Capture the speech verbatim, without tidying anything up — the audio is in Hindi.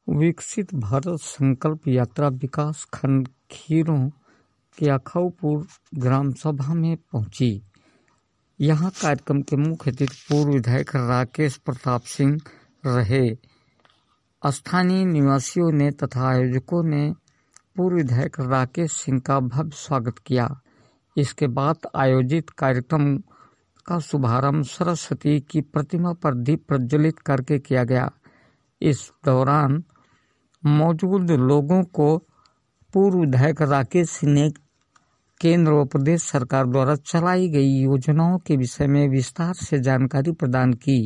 विकसित भारत संकल्प यात्रा विकास खंड खीरों के अखाउपुर ग्राम सभा में पहुंची। यहां कार्यक्रम के मुख्य अतिथि पूर्व विधायक राकेश प्रताप सिंह रहे। स्थानीय निवासियों ने तथा आयोजकों ने पूर्व विधायक राकेश सिंह का भव्य स्वागत किया। इसके बाद आयोजित कार्यक्रम का शुभारंभ सरस्वती की प्रतिमा पर दीप प्रज्वलित करके किया गया। इस दौरान मौजूद लोगों को पूर्व विधायक राकेश सिंह ने केंद्र व प्रदेश सरकार द्वारा चलाई गई योजनाओं के विषय में विस्तार से जानकारी प्रदान की।